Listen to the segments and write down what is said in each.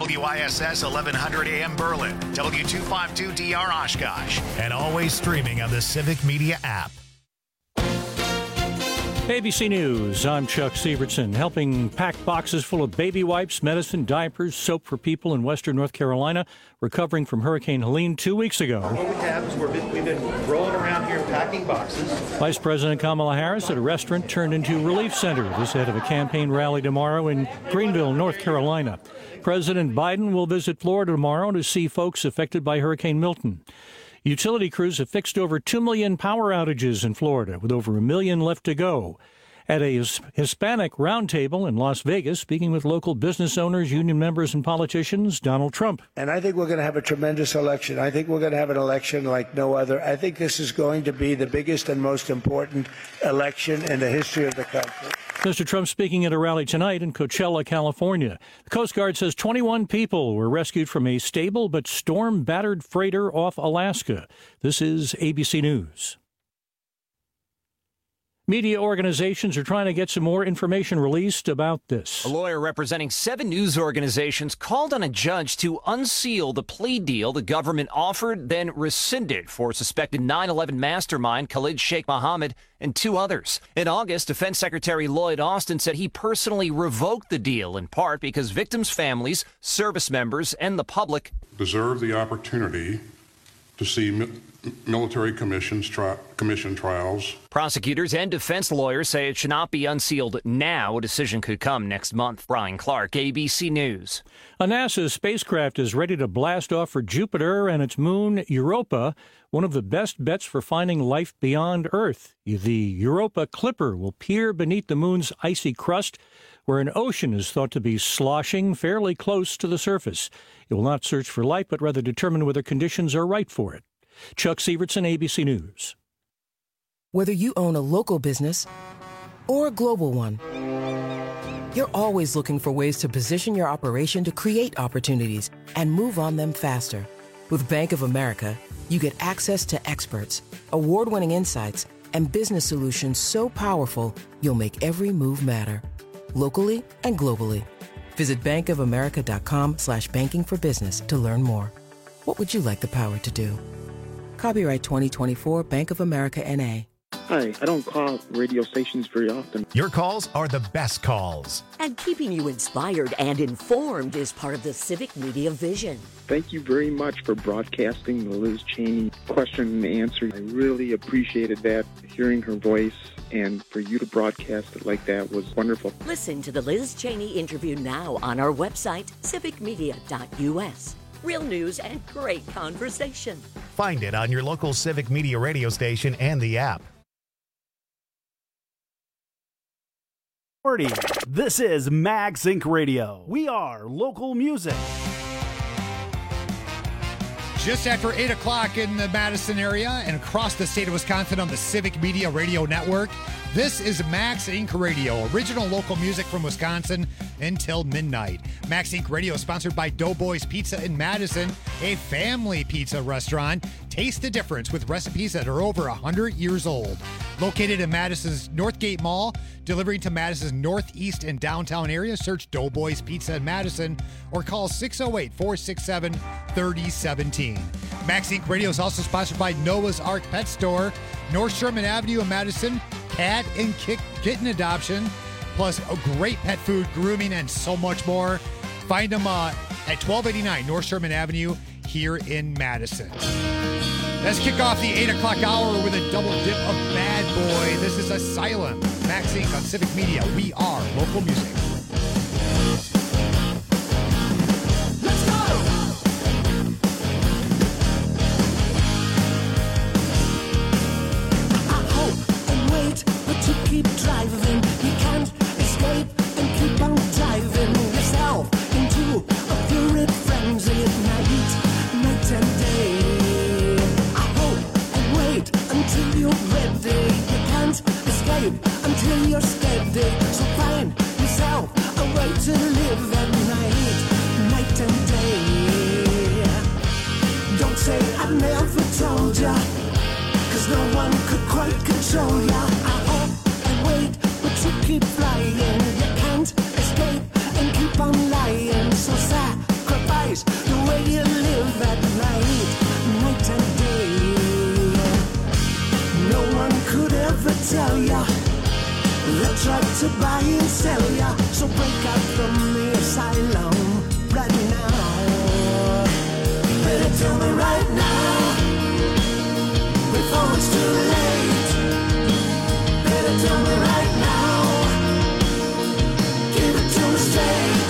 WISS 1100 AM Berlin, W252DR Oshkosh, and always streaming on the Civic Media app. ABC News, I'm Chuck Sievertson, helping pack boxes full of baby wipes, medicine, diapers, soap for people in western North Carolina, recovering from Hurricane Helene 2 weeks ago. What we have is we've been rolling around here packing boxes. Vice President Kamala Harris at a restaurant turned into a relief center. This ahead of a campaign rally tomorrow in Greenville, North Carolina. President Biden will visit Florida tomorrow to see folks affected by Hurricane Milton. Utility crews have fixed over 2 million power outages in Florida, with over 1 million left to go. At a Hispanic roundtable in Las Vegas, speaking with local business owners, union members, and politicians, Donald Trump. And I think we're going to have a tremendous election. I think we're going to have an election like no other. I think this is going to be the biggest and most important election in the history of the country. Mr. Trump speaking at a rally tonight in Coachella, California. The Coast Guard says 21 people were rescued from a stable but storm-battered freighter off Alaska. This is ABC News. Media organizations are trying to get some more information released about this. A lawyer representing 7 news organizations called on a judge to unseal the plea deal the government offered, then rescinded for suspected 9/11 mastermind Khalid Sheikh Mohammed and 2 others. In August, Defense Secretary Lloyd Austin said he personally revoked the deal, in part because victims' families, service members, and the public deserve the opportunity to see military commission trials. Prosecutors and defense lawyers say it should not be unsealed now. A decision could come next month. Brian Clark, ABC News. A NASA spacecraft is ready to blast off for Jupiter and its moon, Europa, one of the best bets for finding life beyond Earth. The Europa Clipper will peer beneath the moon's icy crust, where an ocean is thought to be sloshing fairly close to the surface. It will not search for life, but rather determine whether conditions are right for it. Chuck Sievertson, ABC News. Whether you own a local business or a global one, you're always looking for ways to position your operation to create opportunities and move on them faster. With Bank of America, you get access to experts, award-winning insights, and business solutions so powerful you'll make every move matter, locally and globally. Visit bankofamerica.com/banking for business to learn more. What would you like the power to do? Copyright 2024 Bank of America N.A. Hi, I don't call radio stations very often. Your calls are the best calls. And keeping you inspired and informed is part of the Civic Media vision. Thank you very much for broadcasting the Liz Cheney question and answer. I really appreciated that, hearing her voice, and for you to broadcast it like that was wonderful. Listen to the Liz Cheney interview now on our website, civicmedia.us. Real news and great conversation. Find it on your local Civic Media radio station and the app. This is Max Inc. Radio. We are local music. Just after 8 o'clock in the Madison area and across the state of Wisconsin on the Civic Media Radio Network, this is Max Inc. Radio, original local music from Wisconsin until midnight. Max Inc. Radio is sponsored by Doughboys Pizza in Madison, a family pizza restaurant. Taste the difference with recipes that are over 100 years old. Located in Madison's Northgate Mall, delivering to Madison's northeast and downtown area, search Doughboys Pizza in Madison or call 608-467-3017. Max Inc. Radio is also sponsored by Noah's Ark Pet Store, North Sherman Avenue in Madison, cat and kitten adoption, plus a great pet food, grooming, and so much more. Find them at 1289 North Sherman Avenue here in Madison. Let's kick off the 8 o'clock hour with a double dip of Bad Boy. This is Asylum. Max Inc. on Civic Media. We are local music. Let's go! I hope and wait, but you keep driving. You can't escape and keep on driving yourself into a fury frenzy at night and day. Until you're ready, you can't escape until you're steady. So find yourself a way to live at night and day. Don't say I never told ya, 'cause no one could quite control ya. I hope and wait, but you keep flying. You can't escape and keep on lying. So sacrifice face, the way you live at night, night and day. No one could ever tell ya they tried to buy and sell ya. So break out from the asylum right now. Better tell me right now, before it's too late. Better tell me right now, give it to me straight.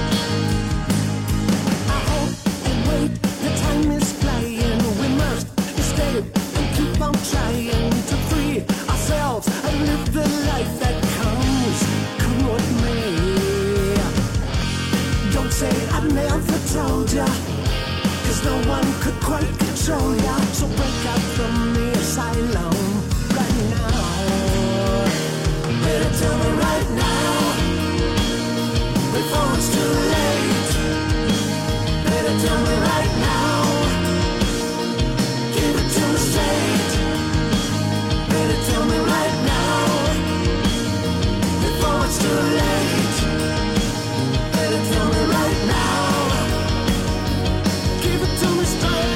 I hope and wait, the time is flying. We must escape and keep on trying to free ourselves and live the life that comes, come what may. Don't say I never told ya, 'cause no one could quite control ya. So break out from the asylum right now. Better tell me right now, before it's too late. Better tell me right now, give it to me straight. Better tell me right now, before it's too late. Better tell me right now, give it to me straight.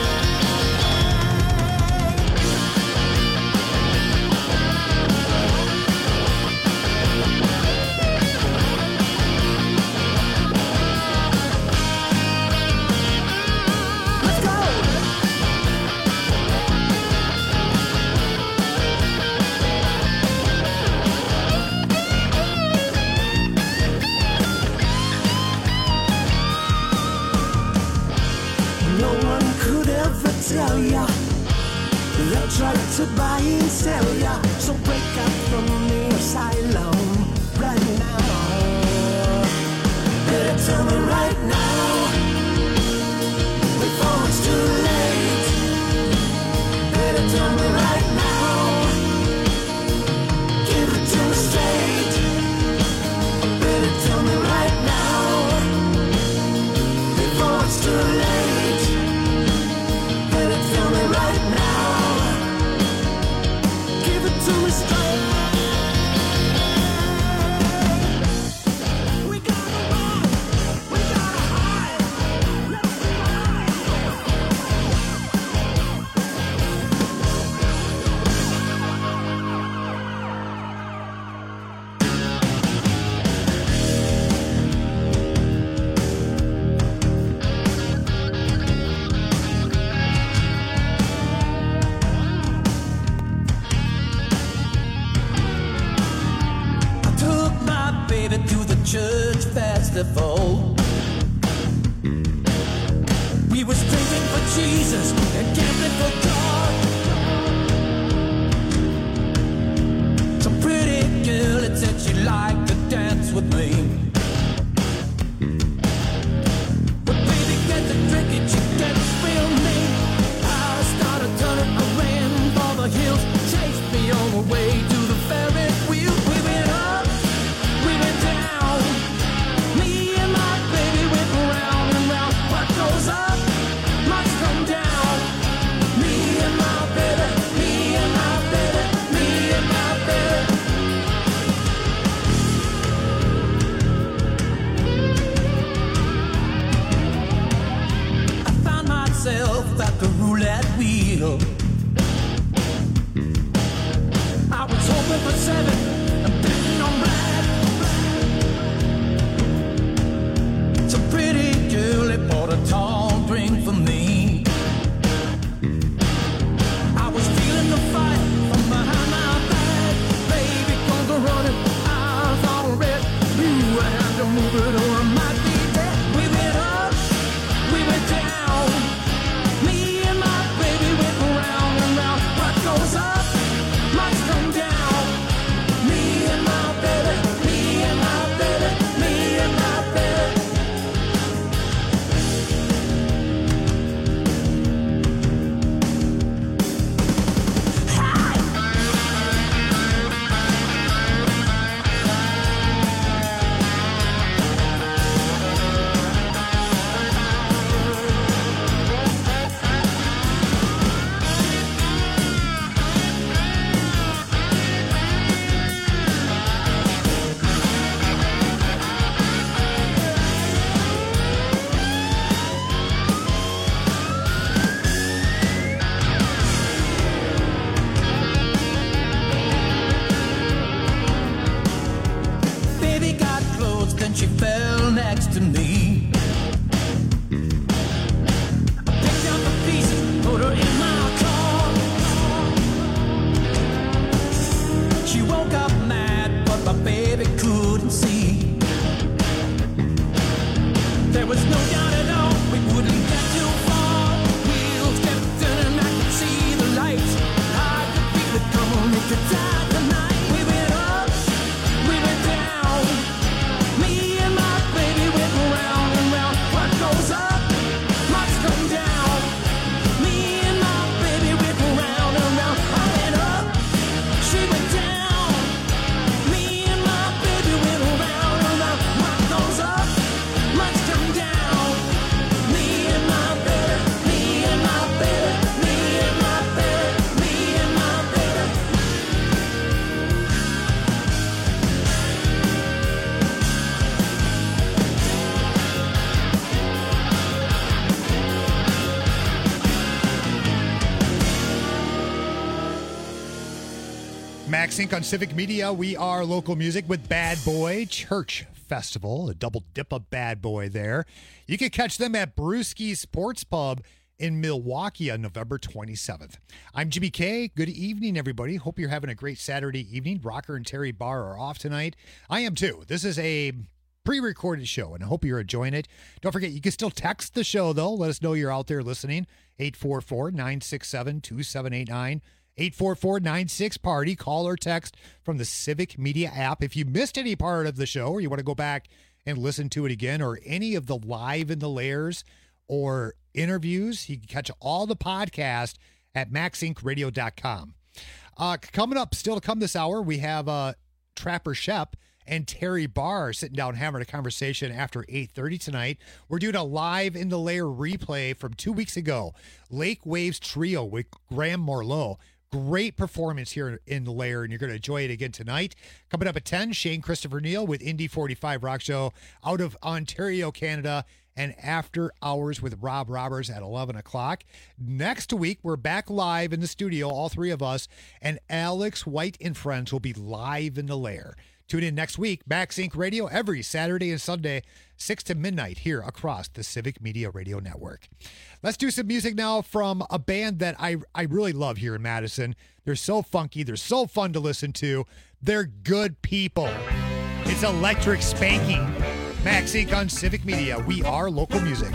Let's go. No one could ever tell ya they tried to buy and sell ya. So break out from the asylum right now. Better tell me right now, before it's too late. Better tell me right now, give it to me straight. Better tell me right now, before it's too late. Better tell me right now, give it to me straight. We gotta run, we gotta hide. Let's I took my baby to the church festival. We was drinking for Jesus and gambling for God. Some pretty girl had said she'd like to dance with me. But baby gets a drink and she gets real mean. I started turning, I ran for the hills, chased me on the way to the Ferris wheel. We went up, we went down. Me and my baby went round and round. What goes up must come down. Me and my baby, me and my baby, me and my baby. I found myself at the roulette wheel. I was hoping for 7 and betting on black. Some pretty girl that bought a tall drink for me. I was feeling the fight from behind my back. Baby, guns are running, eyes on red. Ooh, I had to move it or I might be dead. We went up, we went down. Me and my baby went round and round. What goes up must come down. was no doubt at all we wouldn't get too far. Wheels kept turning, I could see the lights. I could feel it, come on, it could die tonight. We went up, we went down. Me and my baby went round and round. What goes up must come down. Me and my baby went round and round. I went up, she went down. Me and my baby went round and round. What goes up must come down. Me and my baby, me and my baby, me and my baby, me and my baby. Max Inc. on Civic Media. We are local music with Bad Boy Church Festival, a double dip of Bad Boy there. You can catch them at Brewski Sports Pub in Milwaukee on November 27th. I'm Jimmy K. Good evening, everybody. Hope you're having a great Saturday evening. Rocker and Terry Barr are off tonight. I am too. This is a pre-recorded show, and I hope you're enjoying it. Don't forget, you can still text the show, though. Let us know you're out there listening. 844-967-2789. 844-96-PARTY. Call or text from the Civic Media app. If you missed any part of the show or you want to go back and listen to it again, or any of the Live in the Layers or interviews, you can catch all the podcast at maxincradio.com. Coming up, still to come this hour, we have Trapper Shep and Terry Barr sitting down having a conversation after 8:30 tonight. We're doing a Live in the Layer replay from 2 weeks ago. Lake Waves Trio with Graham Morleau. Great performance here in the Layer, and you're going to enjoy it again tonight. Coming up at 10, Shane Christopher Neal with Indy 45 Rock Show out of Ontario, Canada, and After Hours with Rob Roberts at 11 o'clock. Next week, we're back live in the studio, all three of us, and Alex White and friends will be live in the Lair. Tune in next week, Max Inc. Radio, every Saturday and Sunday, 6 to midnight here across the Civic Media Radio Network. Let's do some music now from a band that I really love here in Madison. They're so funky. They're so fun to listen to. They're good people. It's Electric Spanky. Max Inc. on Civic Media. We are local music.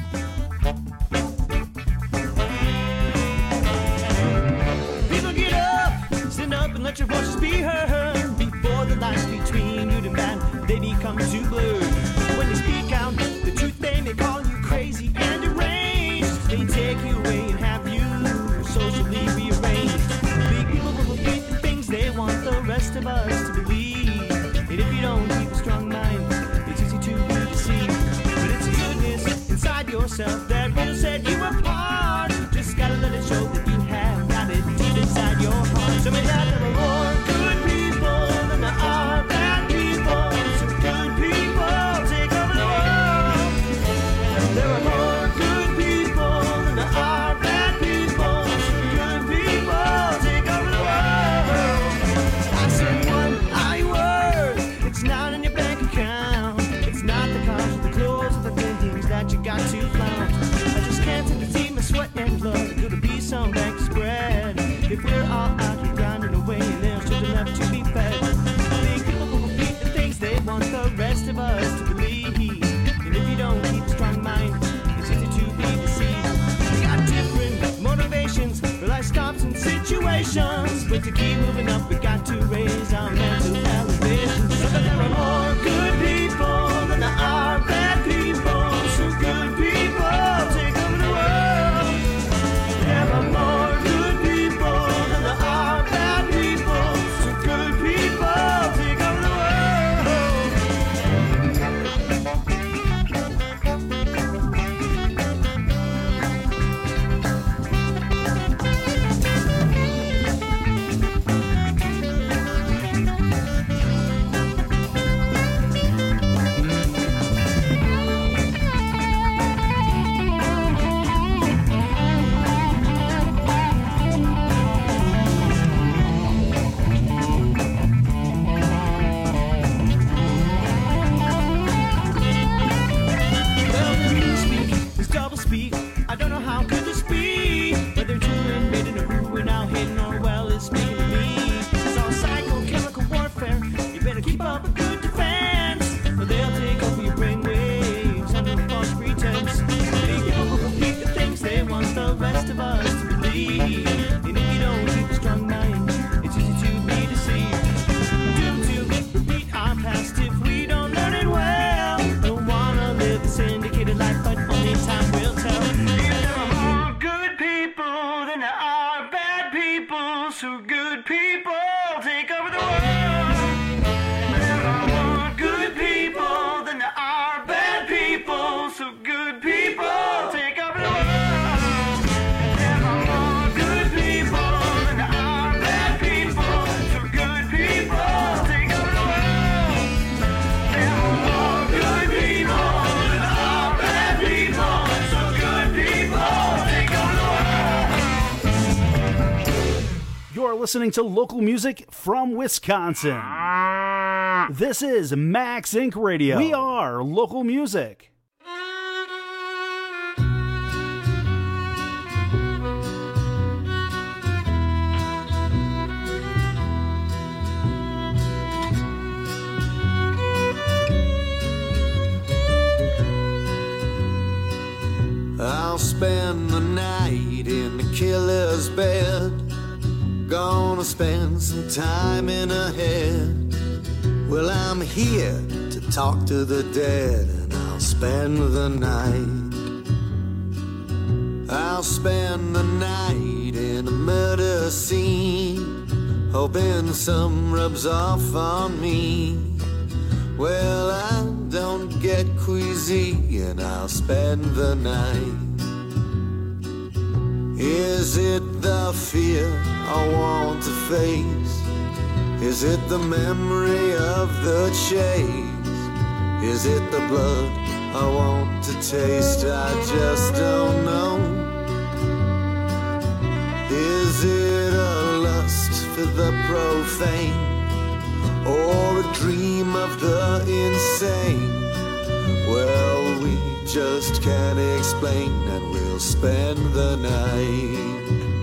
People get up, stand up and let your voices be heard. Before the lines between you and man, they become too blurred. When you speak out the truth, they may call you crazy and deranged. They take you away and have you socially rearranged. Big people will repeat the things they want the rest of us to believe. And if you don't keep a strong mind, it's easy to be deceived. But it's a goodness inside yourself that will set you apart. Just gotta let it show that you have got it deep inside your heart. So may that there are more good people than there are bad people. So good people take over the world. There are more good people than there are bad people. So good people take over the world. I said one I word. It's not in your bank account. It's not the cars or the clothes or the things that you got to flaunt. I just can't seem to see my sweat and blood. Could it be some bank spread? If we're all out here grinding away and there's children left to be fed. Big people will repeat the things they want the rest of us to believe. And if you don't keep a strong mind, it's easy to be deceived. We got different motivations for life stops and situations. But to keep moving up, we got to raise our mental elevation. So that there are more good people than there are bad people. So good people take over the world. There are more good people than there are bad people. So good people take over the world. listening to local music from Wisconsin. This is Max Inc. Radio. We are local music. I'll spend the night in the killer's bed. Gonna spend some time in her head. Well, I'm here to talk to the dead, and I'll spend the night. I'll spend the night in a murder scene, hoping some rubs off on me. Well, I don't get queasy, and I'll spend the night. Is it the fear I want to face? Is it the memory of the chase? Is it the blood I want to taste? I just don't know. Is it a lust for the profane, or a dream of the insane? Well, we just can't explain, and we'll spend the night.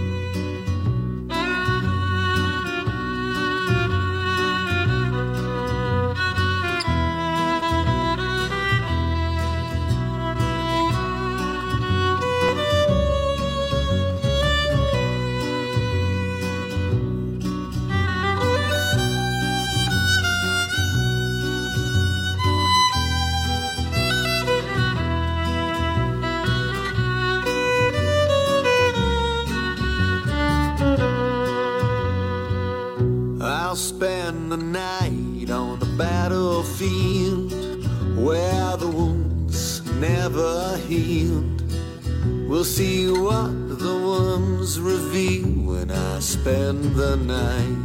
Spend the night on the battlefield where the wounds never healed. We'll see what the wounds reveal when I spend the night.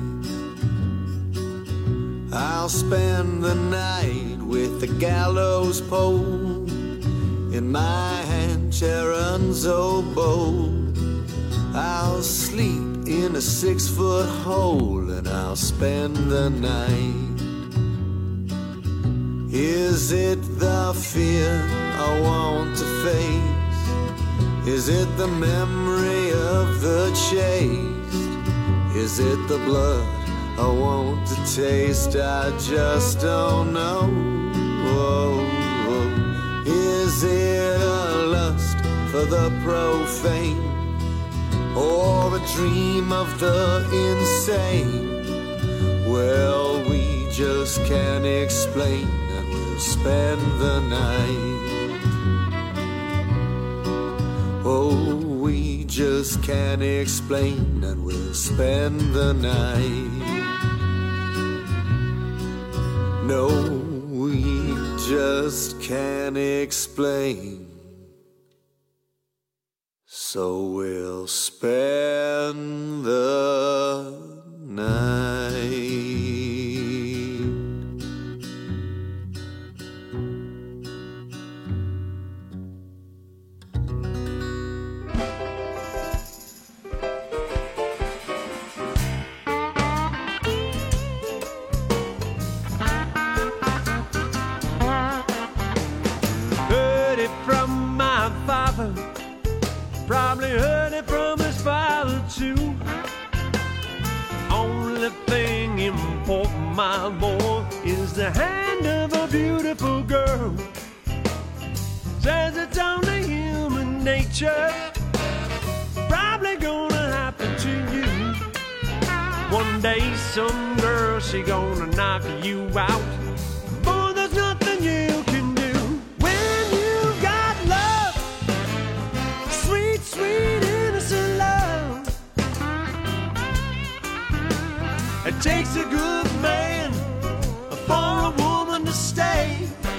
I'll spend the night with the gallows pole in my hand, Charon's oboe. I'll sleep in a 6-foot hole, and I'll spend the night. Is it the fear I want to face? Is it the memory of the chase? Is it the blood I want to taste? I just don't know. Is it a lust for the profane, or a dream of the insane? Well, we just can't explain, and we'll spend the night. Oh, we just can't explain, and we'll spend the night. No, we just can't explain, so we'll spend the night. Heard it from my father, probably heard it from his father too. Only thing important, my boy, is the hand of a beautiful girl. Says it's only human nature, probably gonna happen to you. One day some girl, she gonna knock you out. Boy, there's nothing you can do. When you got love, sweet, sweet, innocent love, it takes a good man for a woman to stay.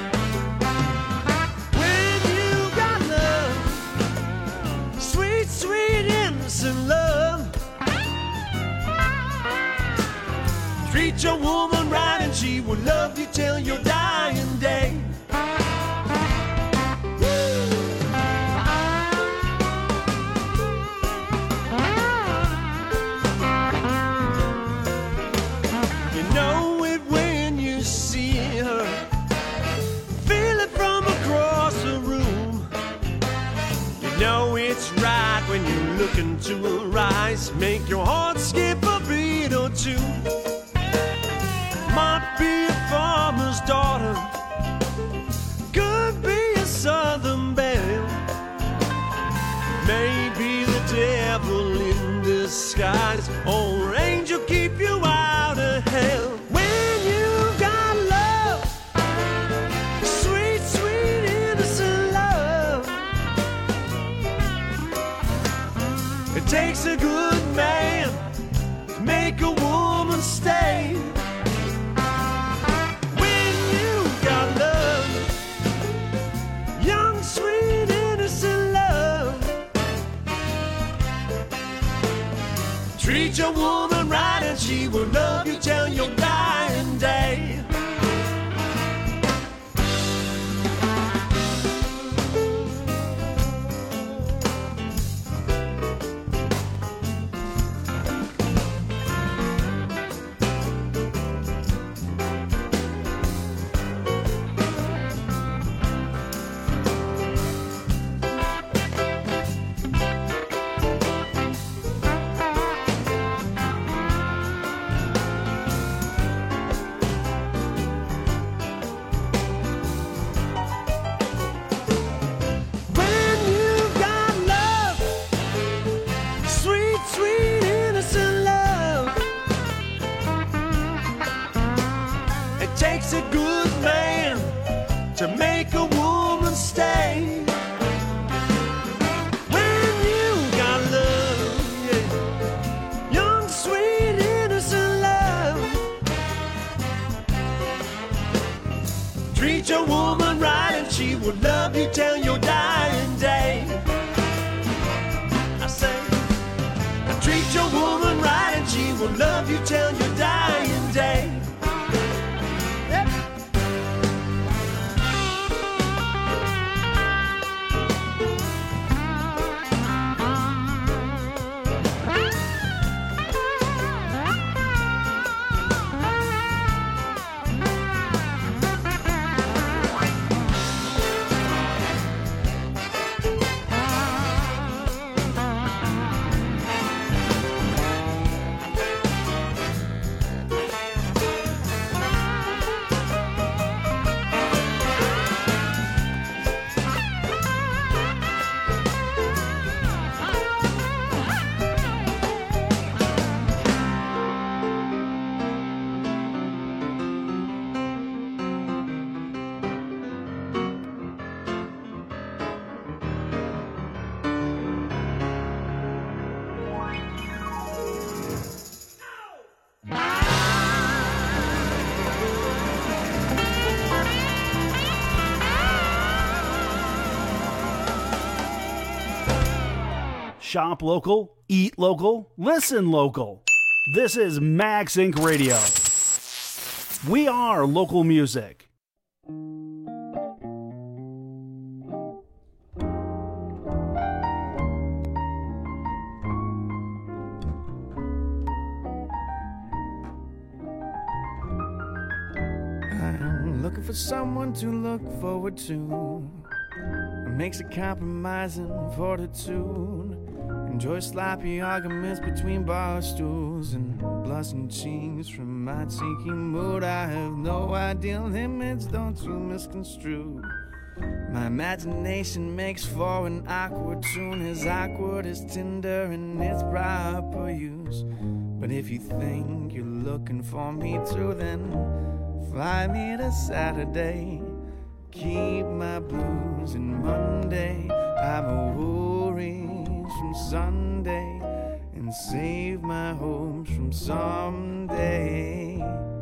When you got love, sweet, sweet, innocent love, treat your woman right and she will love you till your dying day. You know it's right when you look into her eyes, make your heart skip a beat or two. Might be a farmer's daughter, could be a southern belle, maybe the devil in disguise, or angel keep you out of hell. When you got love, sweet, sweet, innocent love, it takes a good man to make a woman stay. When you got love, young, sweet, innocent love, treat your woman right and she will love you till your dying day. A good man to make a woman stay. When you got love, yeah, young, sweet, innocent love, treat your woman right and she will love you till your dying day. I say, treat your woman right and she will love you till your dying day. Shop local, eat local, listen local. This is Max Inc. Radio. We are local music. I'm looking for someone to look forward to. Makes a compromising fortitude. Enjoy sloppy arguments between bar stools and blushing cheeks from my cheeky mood. I have no ideal limits, don't you misconstrue. My imagination makes for an awkward tune, as awkward as Tinder in its proper use. But if you think you're looking for me too, then fly me to Saturday. Keep my blues in Monday, hide my worries from Sunday, and save my hopes from someday.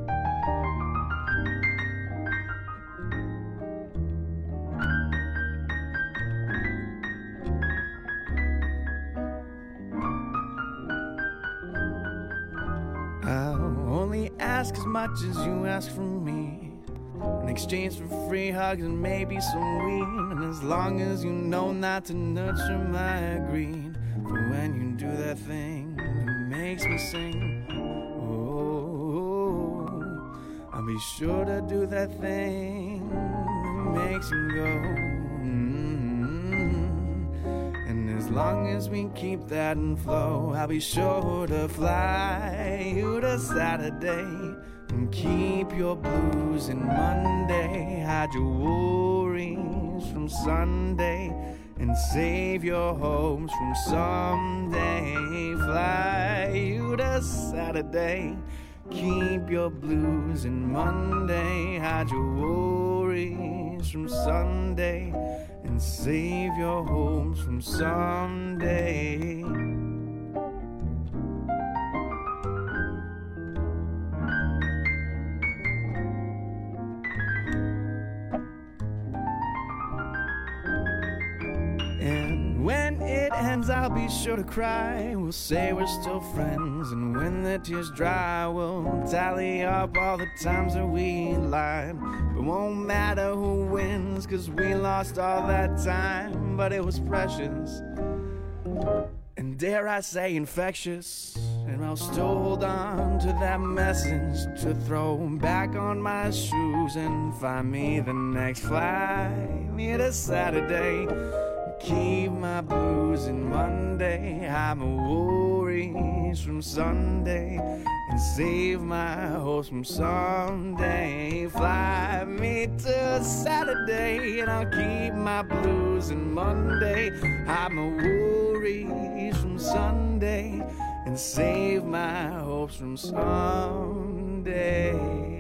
I'll only ask as much as you ask from me, in exchange for free hugs and maybe some weed. And as long as you know not to nurture my greed, for when you do that thing that makes me sing, oh, I'll be sure to do that thing that makes you go, long as we keep that in flow, I'll be sure to fly you to Saturday and keep your blues in Monday. Hide your worries from Sunday and save your hopes from someday. Fly you to Saturday, keep your blues in Monday. Hide your worries from Sunday and save your hopes from someday. And when it ends, I'll be sure to cry. We'll say we're still friends, and when the tears dry, we'll tally up all the times that we lied. It won't matter who wins, 'cause we lost all that time, but it was precious, and dare I say infectious. And I'll still hold on to that message to throw back on my shoes and find me the next flight. Me to Saturday, keep my blues in Monday. Hide my worries from Sunday and save my hopes from someday. Fly me to Saturday and I'll keep my blues in Monday. Hide my worries from Sunday and save my hopes from someday.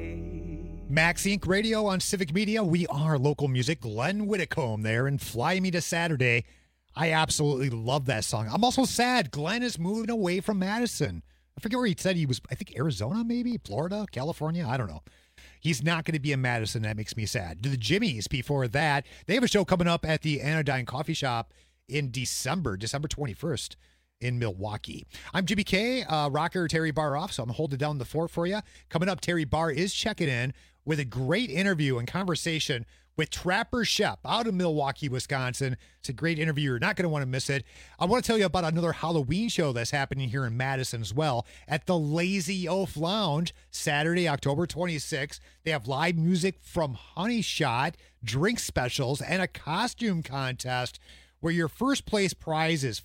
Max Inc. Radio on Civic Media. We are local music. Glenn Whitcomb there and Fly Me to Saturday. I absolutely love that song. I'm also sad Glenn is moving away from Madison. I forget where he said he was. I think Arizona, maybe Florida, California. I don't know. He's not going to be in Madison. That makes me sad. The Jimmies before that. They have a show coming up at the Anodyne Coffee Shop in December 21st. In Milwaukee. I'm Jimmy K, rocker Terry Barr off, so I'm holding down the fort for you. Coming up, Terry Barr is checking in with a great interview and conversation with Trapper Shep out of Milwaukee, Wisconsin. It's a great interview. You're not going to want to miss it. I want to tell you about another Halloween show that's happening here in Madison as well at the Lazy Oaf Lounge, Saturday, October 26th. They have live music from Honey Shot, drink specials, and a costume contest where your first place prize is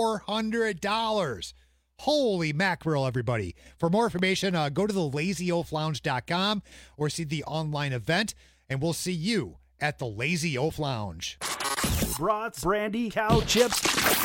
$400. Holy mackerel, everybody. For more information, go to the lazyoaflounge.com or see the online event, and we'll see you at the Lazy Oaf Lounge. Brats, brandy, cow chips,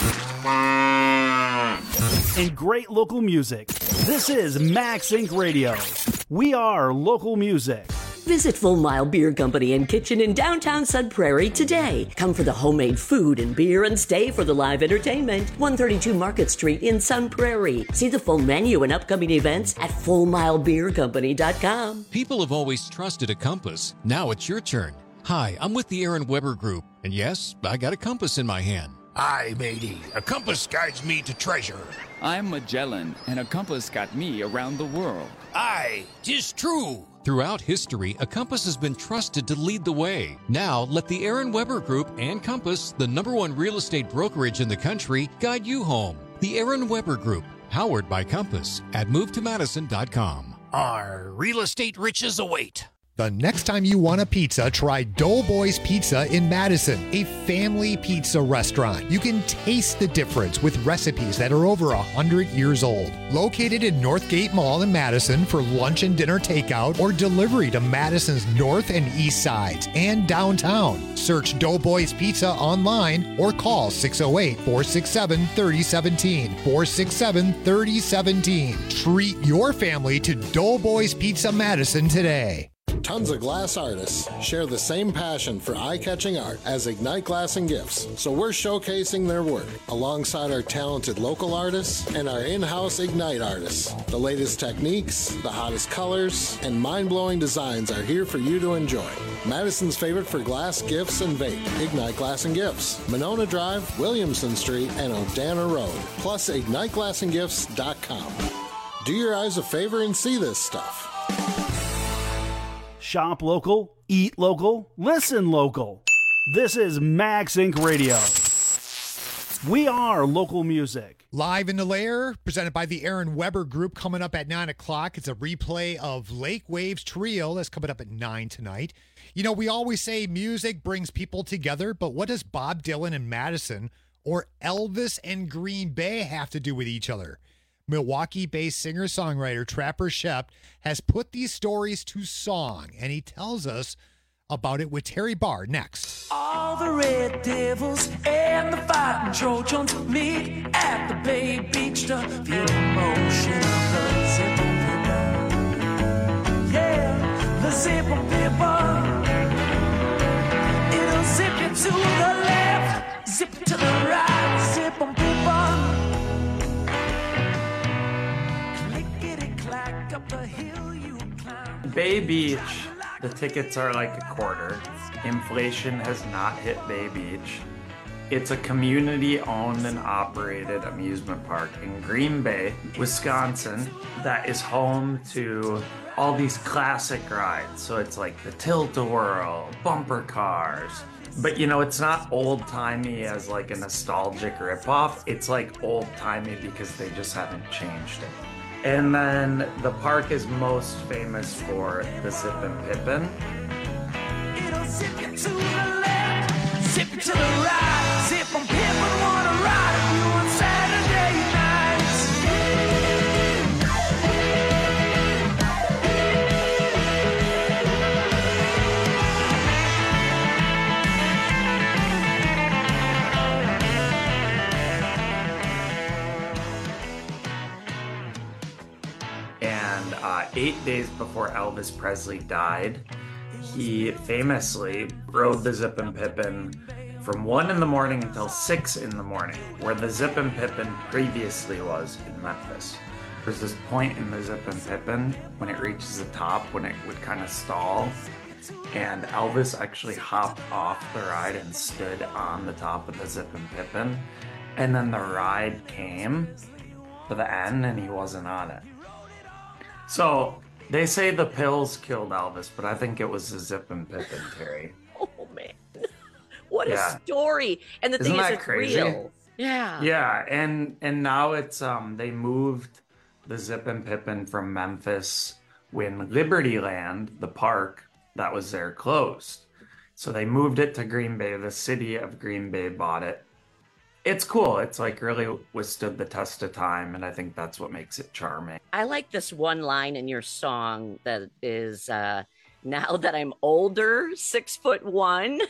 and great local music. This is Max Inc. Radio. We are local music. Visit Full Mile Beer Company and Kitchen in downtown Sun Prairie today. Come for the homemade food and beer and stay for the live entertainment. 132 Market Street in Sun Prairie. See the full menu and upcoming events at FullMileBeerCompany.com. People have always trusted a compass. Now it's your turn. Hi, I'm with the Aaron Weber Group, and yes, I got a compass in my hand. Aye, matey. A compass guides me to treasure. I'm Magellan, and a compass got me around the world. Aye, 'tis true. Throughout history, a compass has been trusted to lead the way. Now, let the Aaron Weber Group and Compass, the #1 real estate brokerage in the country, guide you home. The Aaron Weber Group, powered by Compass, at MoveToMadison.com. Our real estate riches await. The next time you want a pizza, try Doughboys Pizza in Madison, a family pizza restaurant. You can taste the difference with recipes that are over 100 years old. Located in Northgate Mall in Madison for lunch and dinner takeout or delivery to Madison's north and east sides and downtown. Search Doughboys Pizza online or call 608-467-3017. 467-3017. Treat your family to Doughboys Pizza Madison today. Tons of glass artists share the same passion for eye-catching art as Ignite Glass and Gifts, so we're showcasing their work alongside our talented local artists and our in-house Ignite artists. The latest techniques, the hottest colors, and mind-blowing designs are here for you to enjoy. Madison's favorite for glass, gifts, and vape, Ignite Glass and Gifts, Monona Drive, Williamson Street, and Odana Road, plus IgniteGlassandGifts.com. Do your eyes a favor and see this stuff. Shop local, eat local, listen local. This is Max Inc. Radio. We are local music. Live in the Lair, presented by the Aaron Weber Group, coming up at 9 o'clock. It's a replay of Lake Waves Trio. That's coming up at 9 tonight. You know, we always say music brings people together, but what does Bob Dylan and Madison or Elvis and Green Bay have to do with each other? Milwaukee-based singer-songwriter Trapper Shep has put these stories to song, and he tells us about it with Terry Barr next. All the Red Devils and the fighting Trojans meet at the Bay Beach to feel the motion of the Zippin' Pippa. Yeah, the Zippin' Pippa. It'll zip you to the left, zip to the right, Zippin' Pippa. Clickety-clack up the hill you climb. Bay Beach, the tickets are like a quarter. Inflation has not hit Bay Beach. It's a community-owned and operated amusement park in Green Bay, Wisconsin, that is home to all these classic rides. So it's like the Tilt-A-Whirl, bumper cars. But you know, it's not old-timey as like a nostalgic ripoff. It's like old-timey because they just haven't changed it. And then the park is most famous for the Zippin' Pippin. It'll zip you to the left, zip you to the right, Zippin' Pippin' wanna ride with you on Saturday nights. And 8 days before Elvis Presley died, he famously rode the Zippin' Pippin from 1 in the morning until 6 in the morning, where the Zippin' Pippin previously was in Memphis. There's this point in the Zippin' Pippin when it reaches the top, when it would kind of stall, and Elvis actually hopped off the ride and stood on the top of the Zippin' Pippin, and then the ride came to the end and he wasn't on it. So they say the pills killed Elvis, but I think it was the Zippin' Pippin, Terry. Oh, man. What a story. And the Isn't thing is, that it's crazy? real. Yeah. Yeah, and now it's they moved the Zippin' Pippin from Memphis when Libertyland, the park that was there, closed. So they moved it to Green Bay. The city of Green Bay bought it. It's cool. It's like really withstood the test of time, and I think that's what makes it charming. I like this one line in your song that is, now that I'm older, 6'1",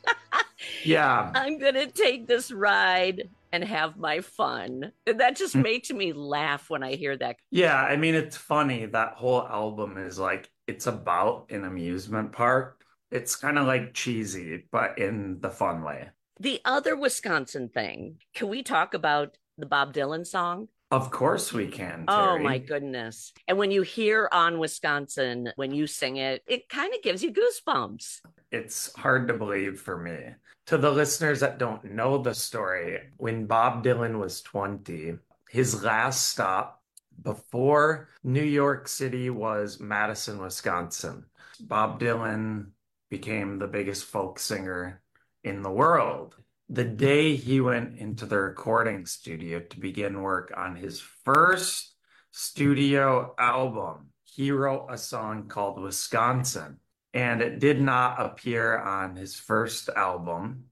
Yeah. I'm going to take this ride and have my fun. And that just makes me laugh when I hear that. Yeah, I mean, it's funny. That whole album is like, it's about an amusement park. It's kind of like cheesy, but in the fun way. The other Wisconsin thing, can we talk about the Bob Dylan song? Of course we can, Terry. Oh my goodness. And when you hear On Wisconsin, when you sing it, it kind of gives you goosebumps. It's hard to believe for me. To the listeners that don't know the story, when Bob Dylan was 20, his last stop before New York City was Madison, Wisconsin. Bob Dylan became the biggest folk singer in the world. The day he went into the recording studio to begin work on his first studio album, he wrote a song called Wisconsin, and it did not appear on his first album.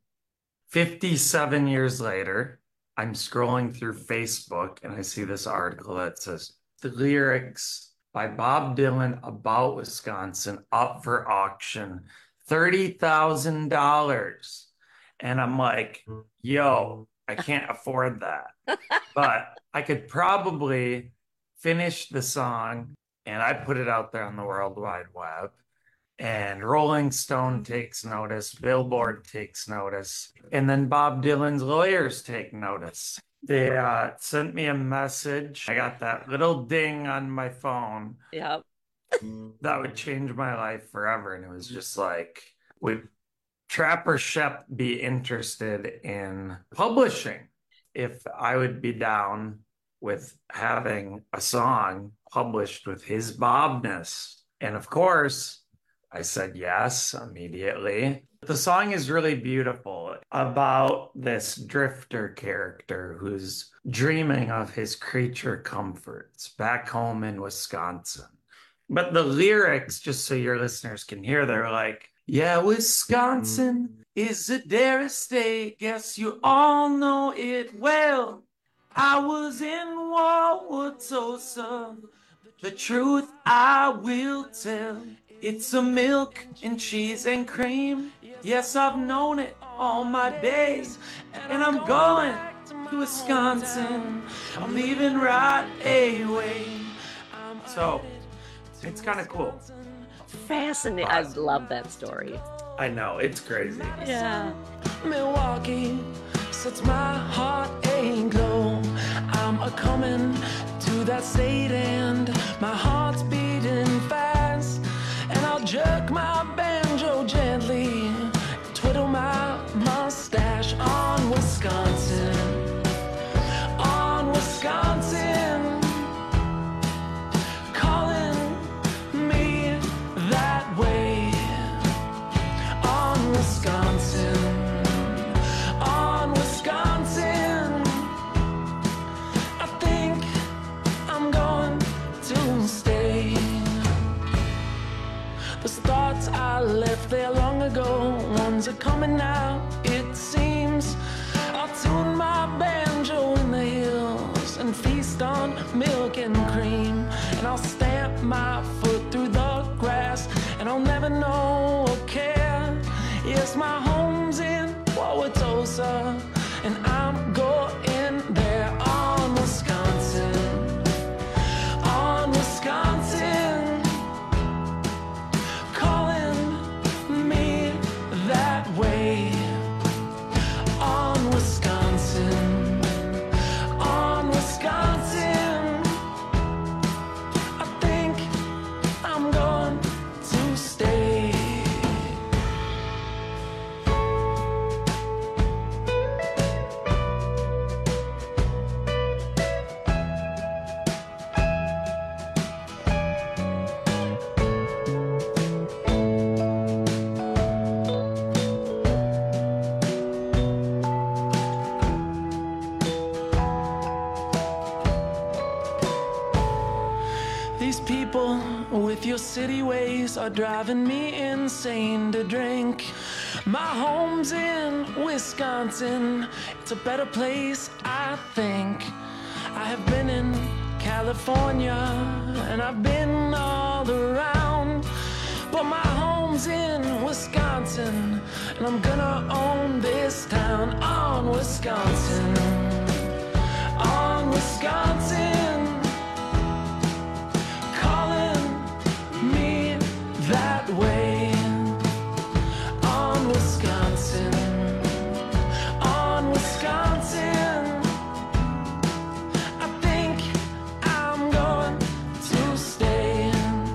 57 years later, I'm scrolling through Facebook and I see this article that says, the lyrics by Bob Dylan about Wisconsin up for auction, $30,000. And I'm like, yo, I can't afford that. But I could probably finish the song, and I put it out there on the World Wide Web. And Rolling Stone takes notice, Billboard takes notice, and then Bob Dylan's lawyers take notice. They sent me a message. I got that little ding on my phone. Yep. That would change my life forever. And it was just like, would Trapper Shep be interested in publishing? If I would be down with having a song published with his Bobness. And of course, I said yes immediately. The song is really beautiful about this drifter character who's dreaming of his creature comforts back home in Wisconsin. But the lyrics, just so your listeners can hear, they're like, Yeah, Wisconsin is a dairy state. Guess you all know it well. I was in Wauwatosa. The truth I will tell. It's a milk and cheese and cream. Yes, I've known it all my days. And I'm going to Wisconsin. I'm leaving right away. So, it's kind of cool. Fascinating. I love that story. I know, it's crazy. Yeah. Milwaukee sets my heart aglow. I'm a coming to that state and my heart's beating fast. And I'll jerk my banjo gently, twiddle my mustache on Wisconsin. On Wisconsin, calling me that way. On Wisconsin, on Wisconsin, I think I'm going to stay. Those thoughts I left there long ago, ones are coming out, it seems. I'll tune my banjo in the hills and feast on milk and cream. And I'll stamp my foot through the grass, and I'll never know or care. Yes, my home's in Wauwatosa, and I'm going there on Wisconsin. On Wisconsin, calling me that way. On Wisconsin, on Wisconsin, I think I'm going to stay. These people with your city ways are driving me insane to drink. My home's in Wisconsin. It's a better place, I think. I have been in California and I've been all around, but my home's in Wisconsin, and I'm gonna own this town. On Wisconsin, on Wisconsin, calling me that way. On Wisconsin, on Wisconsin, I think I'm going to stay.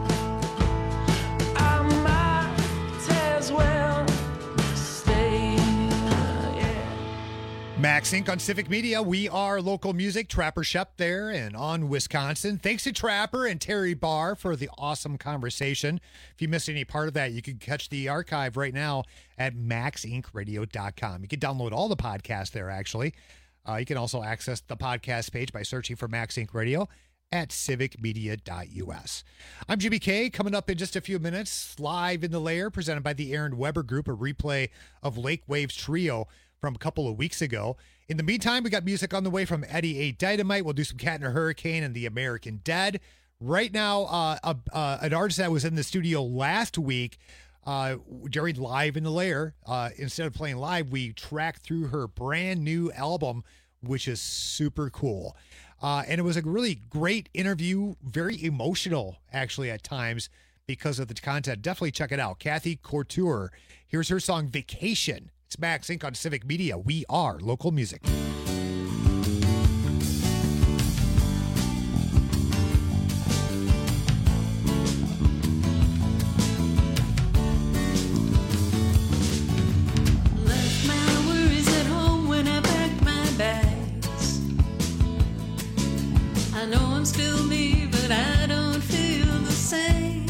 I might as well stay. Yeah. Max Inc. on Civic Media. We are local music. Trapper Shep there and on Wisconsin. Thanks to Trapper and Terry Barr for the awesome conversation. If you missed any part of that, you can catch the archive right now at maxincradio.com. You can download all the podcasts there, actually. You can also access the podcast page by searching for Max Inc. Radio at civicmedia.us. I'm Jimmy K. Coming up in just a few minutes, live in the lair, presented by the Aaron Weber Group, a replay of Lake Waves Trio from a couple of weeks ago. In the meantime, we got music on the way from Eddie A. Dynamite. We'll do some Cat in a Hurricane and the American Dead. Right now, an artist that was in the studio last week during Live in the Lair, instead of playing live, we tracked through her brand new album, which is super cool. And it was a really great interview, very emotional, actually, at times because of the content. Definitely check it out. Kathy Couture. Here's her song, Vacation. It's Max Inc. on Civic Media. We are local music. Left my worries at home when I packed my bags. I know I'm still me, but I don't feel the same.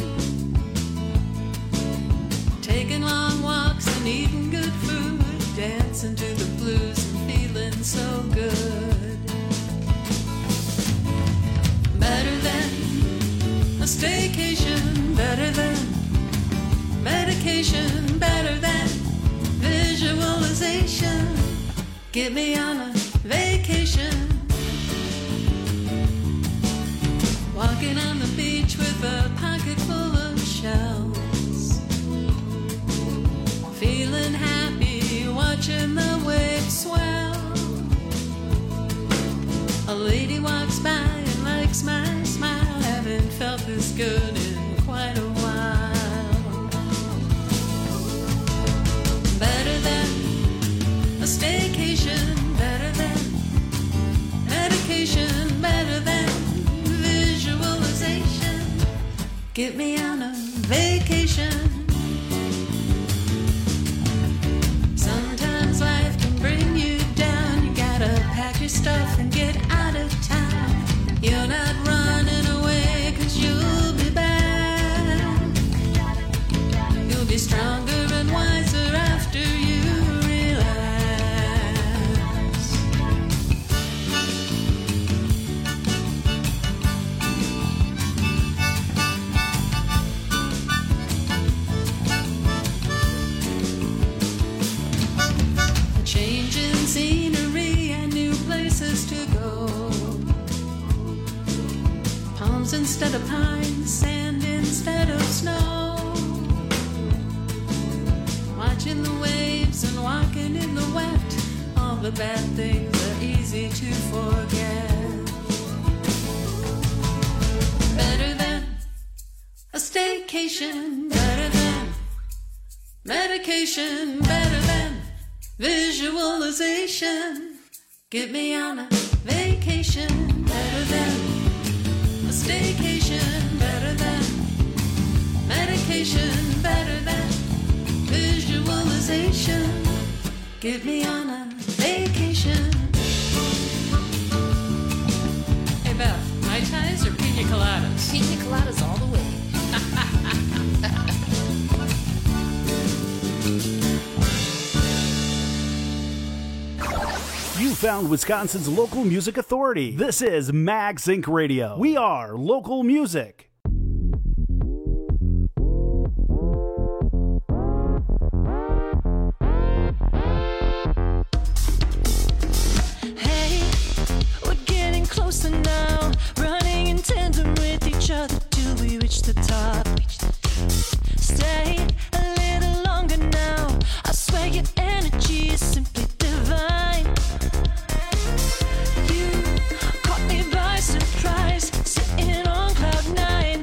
Taking long walks and eating good food, dancing to the blues and feeling so good. Better than a staycation, better than medication, Get me on a vacation. Walking on the beach with a pocket full of shells. Feeling happy, watching the waves swell. A lady walks by and likes my smile. Haven't felt this good in quite a while. Better than a staycation, better than medication, better than visualization. Get me on a vacation. Sometimes life can bring you down. You gotta pack your stuff and get out of town. You're not running away, 'cause you'll be back. You'll be stronger and wiser after you relax. A change in scenery and new places to go. Palms instead of pines, sand instead of snow. Watching the waves and walking in the wet. All the bad things are easy to forget. Better than a staycation, better than medication, better than visualization. Get me on a vacation, better than a staycation, better than medication, better than visualization. Get me on a vacation. Hey Beth, Mai Tais or pina coladas? Pina coladas all the way. You found Wisconsin's local music authority. This is Mag Sync Radio. We are local music. Hey, we're getting closer now, running in tandem with each other till we reach the top. Stay a little longer now. I swear your energy is simply divine. You caught me by surprise, sitting on cloud nine.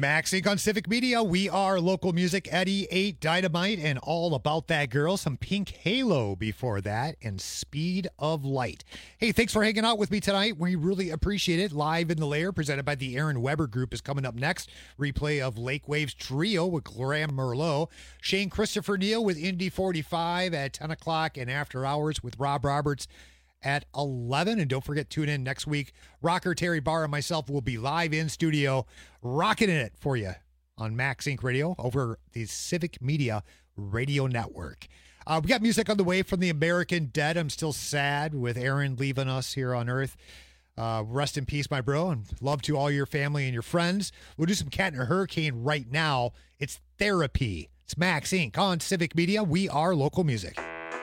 Max Inc. on Civic Media. We are local music. Eddie 8 Dynamite and All About That Girl. Some Pink Halo before that and Speed of Light. Hey, thanks for hanging out with me tonight. We really appreciate it. Live in the Lair, presented by the Aaron Weber Group, is coming up next. Replay of Lake Waves Trio with Graham Merlot. Shane Christopher Neal with Indy 45 at 10 o'clock and After Hours with Rob Roberts at 11. And don't forget, tune in next week. Rocker Terry Barr and myself will be live in studio rocking it for you on Max Inc. Radio over the Civic Media Radio Network. We got music on the way from the American Dead. I'm still sad with Aaron leaving us here on Earth. Rest in peace, my bro, and love to all your family and your friends. We'll do some Cat and a Hurricane right now. It's Therapy. It's Max Inc. on Civic Media. We are local music.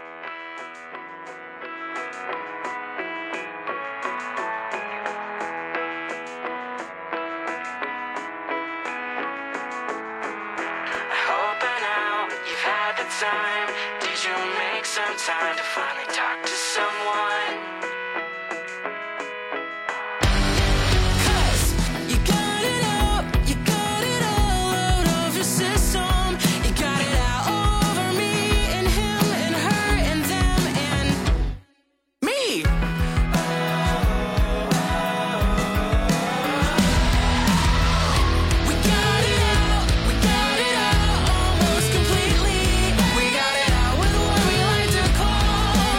Time, did you make some time to finally talk to someone? 'Cause you got it out, you got it all out of your system. You got it out over me and him and her and them and me. We got it out almost completely. We got it out with what we like to call.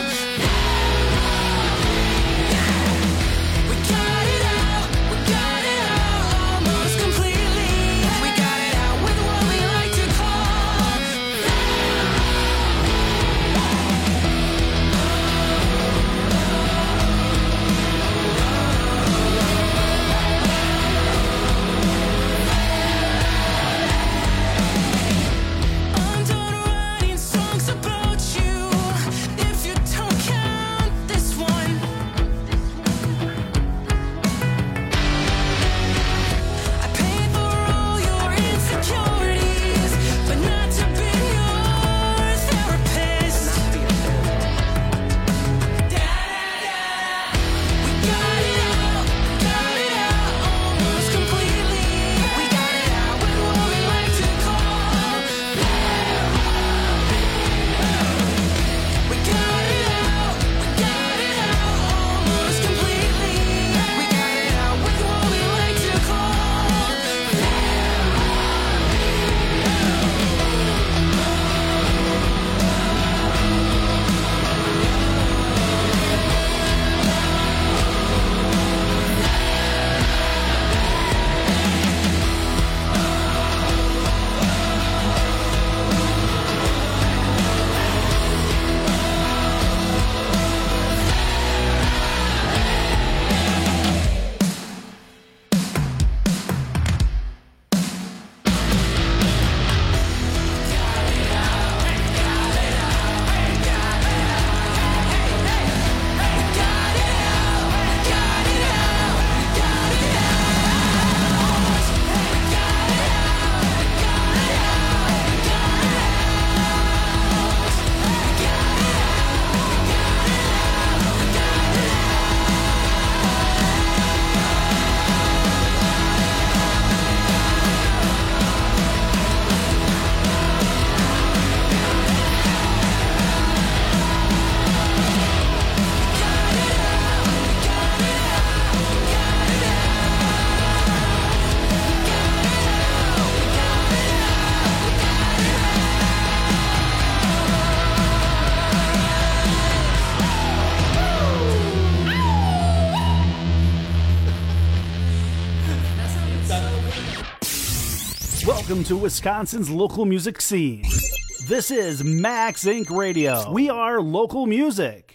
We got it out almost completely. We got it out with what we like to call. I'm done writing songs about you. If you don't count this one, I paid for all your insecurities, but not to be your therapist. We got it out almost completely. We got it out with what we like to call. We got it out almost completely. We got it out with what we like to call. Welcome to Wisconsin's local music scene. This is Max Inc. Radio. We are local music.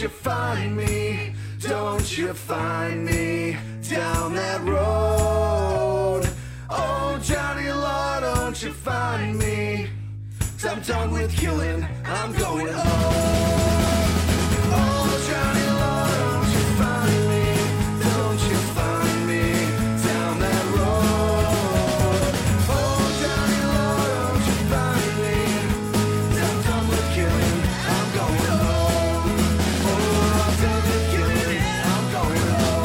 you find me, don't you find me down that road. Oh, Johnny Law, don't you find me, 'cause I'm done with killing, I'm going home. Oh, Johnny Law, don't you find me, don't you find me down that road. Oh, Johnny Law, don't you find me, 'cause I'm done with killing, I'm going home. Oh, I'm done with killing, I'm going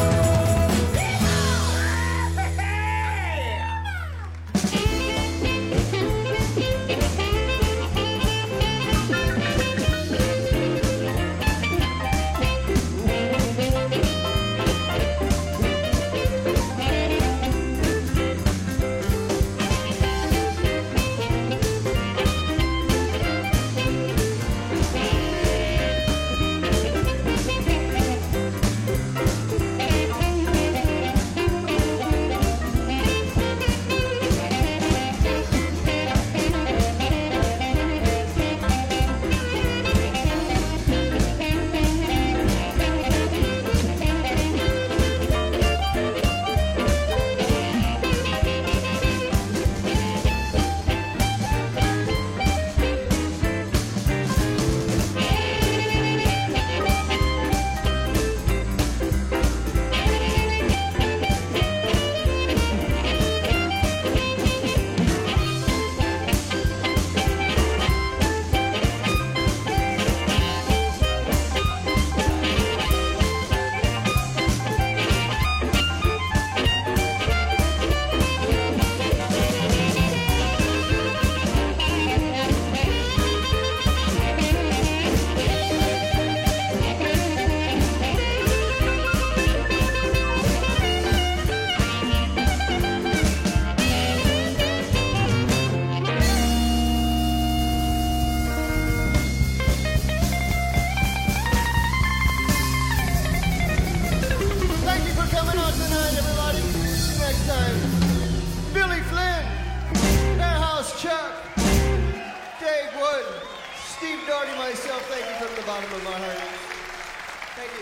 myself, thank you from the bottom of my heart. Thank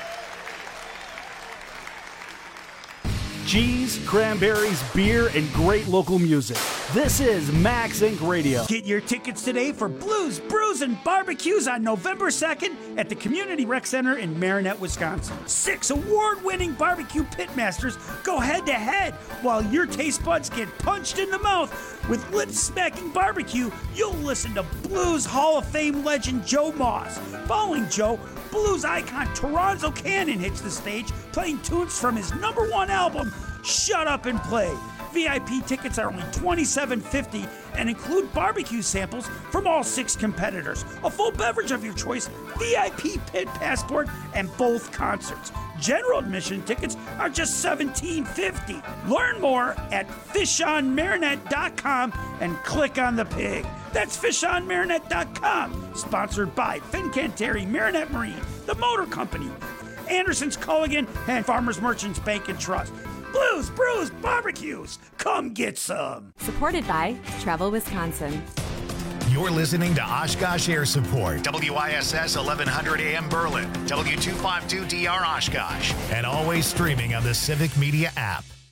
you. Cheese, cranberries, beer, and great local music. This is Max Inc. Radio. Get your tickets today for Blues, Brews, and Barbecues on November 2nd at the Community Rec Center in Marinette, Wisconsin. 6 award-winning barbecue pitmasters go head-to-head while your taste buds get punched in the mouth. With lip-smacking barbecue, you'll listen to Blues Hall of Fame legend Joe Moss. Following Joe, blues icon Toronzo Cannon hits the stage, playing tunes from his #1 album, Shut Up and Play. VIP tickets are only $27.50 and include barbecue samples from all 6 competitors, a full beverage of your choice, VIP pit passport, and both concerts. General admission tickets are just $17.50. Learn more at fishonmarinette.com and click on the pig. That's fishonmarinette.com. Sponsored by Fincantieri Marinette Marine, the Motor Company, Anderson's Culligan, and Farmers Merchants Bank and Trust. Blues, Brews, Barbecues. Come get some. Supported by Travel Wisconsin. You're listening to Oshkosh Air Support, WISS 1100 AM Berlin, W252DR Oshkosh, and always streaming on the Civic Media app.